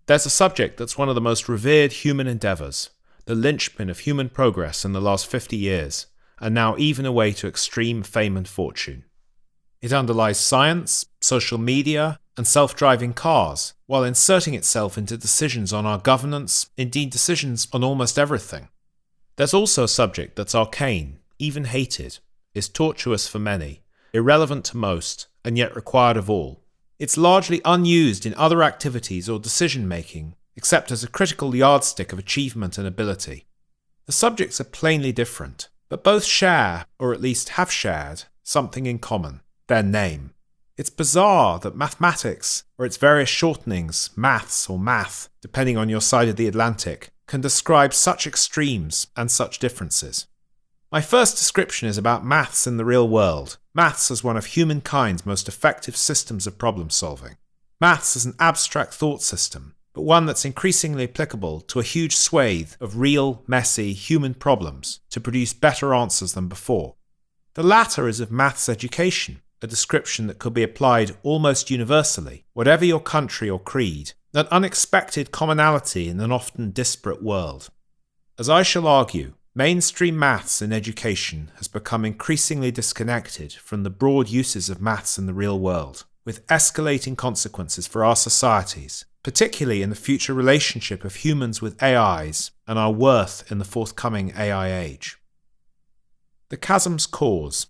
There's a subject that's one of the most revered human endeavours, the linchpin of human progress in the last 50 years, and now even a way to extreme fame and fortune. It underlies science, social media, and self-driving cars, while inserting itself into decisions on our governance, indeed decisions on almost everything. There's also a subject that's arcane, even hated, is tortuous for many, irrelevant to most, and yet required of all. It's largely unused in other activities or decision-making, except as a critical yardstick of achievement and ability. The subjects are plainly different, but both share, or at least have shared, something in common: their name. It's bizarre that mathematics, or its various shortenings, maths or math, depending on your side of the Atlantic, can describe such extremes and such differences. My first description is about maths in the real world, maths as one of humankind's most effective systems of problem solving. Maths as an abstract thought system, but one that's increasingly applicable to a huge swathe of real, messy, human problems to produce better answers than before. The latter is of maths education, a description that could be applied almost universally, whatever your country or creed, an unexpected commonality in an often disparate world. As I shall argue, mainstream maths in education has become increasingly disconnected from the broad uses of maths in the real world, with escalating consequences for our societies, particularly in the future relationship of humans with AIs and our worth in the forthcoming AI age. The chasm's cause.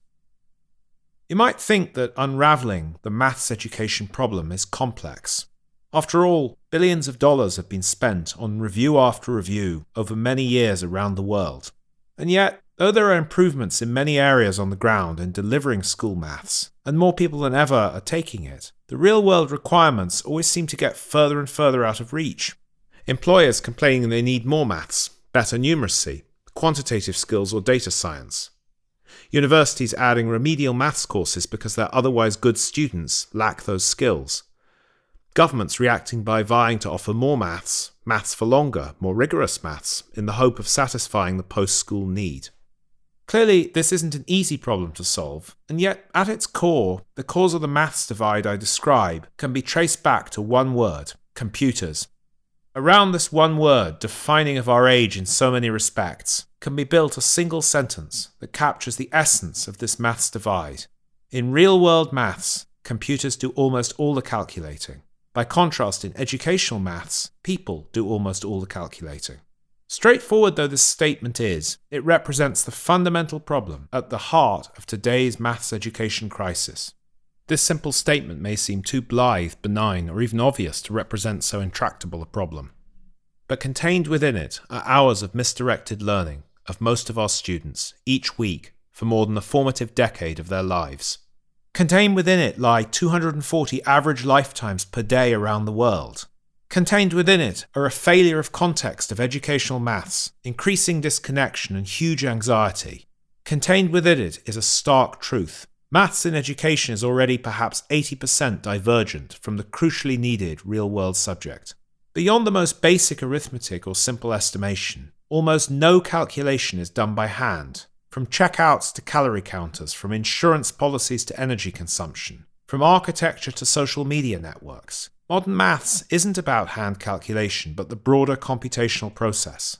You might think that unravelling the maths education problem is complex. After all, billions of dollars have been spent on review after review over many years around the world. And yet, though there are improvements in many areas on the ground in delivering school maths, and more people than ever are taking it, the real-world requirements always seem to get further and further out of reach. Employers complaining they need more maths, better numeracy, quantitative skills or data science. Universities adding remedial maths courses because their otherwise good students lack those skills. Governments reacting by vying to offer more maths for longer, more rigorous maths, in the hope of satisfying the post-school need. Clearly, this isn't an easy problem to solve, and yet, at its core, the cause of the maths divide I describe can be traced back to one word: computers. Around this one word, defining of our age in so many respects, can be built a single sentence that captures the essence of this maths divide. In real-world maths, computers do almost all the calculating. By contrast, in educational maths, people do almost all the calculating. Straightforward though this statement is, it represents the fundamental problem at the heart of today's maths education crisis. This simple statement may seem too blithe, benign, or even obvious to represent so intractable a problem. But contained within it are hours of misdirected learning of most of our students, each week, for more than a formative decade of their lives. Contained within it lie 240 average lifetimes per day around the world. Contained within it are a failure of context of educational maths, increasing disconnection and huge anxiety. Contained within it is a stark truth. Maths in education is already perhaps 80% divergent from the crucially needed real-world subject. Beyond the most basic arithmetic or simple estimation, almost no calculation is done by hand. From checkouts to calorie counters, from insurance policies to energy consumption, from architecture to social media networks. Modern maths isn't about hand calculation, but the broader computational process.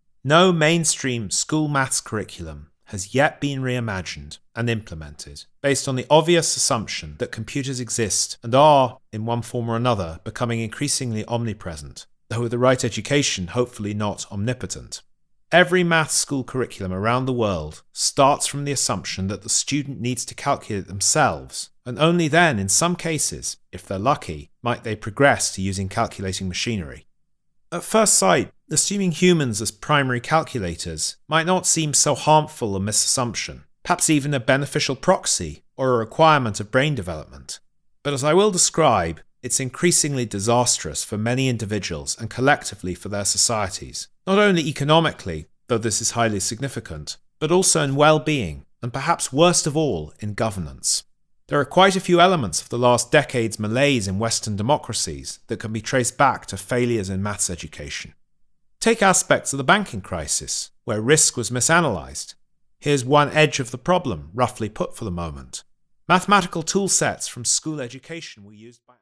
No mainstream school maths curriculum has yet been reimagined and implemented based on the obvious assumption that computers exist and are, in one form or another, becoming increasingly omnipresent, though with the right education, hopefully not omnipotent. Every maths school curriculum around the world starts from the assumption that the student needs to calculate themselves, and only then, in some cases, if they're lucky, might they progress to using calculating machinery. At first sight, assuming humans as primary calculators might not seem so harmful a misassumption, perhaps even a beneficial proxy or a requirement of brain development. But as I will describe, it's increasingly disastrous for many individuals and collectively for their societies, not only economically, though this is highly significant, but also in well-being, and perhaps worst of all, in governance. There are quite a few elements of the last decade's malaise in Western democracies that can be traced back to failures in maths education. Take aspects of the banking crisis, where risk was misanalyzed. Here's one edge of the problem, roughly put for the moment. Mathematical tool sets from school education were used by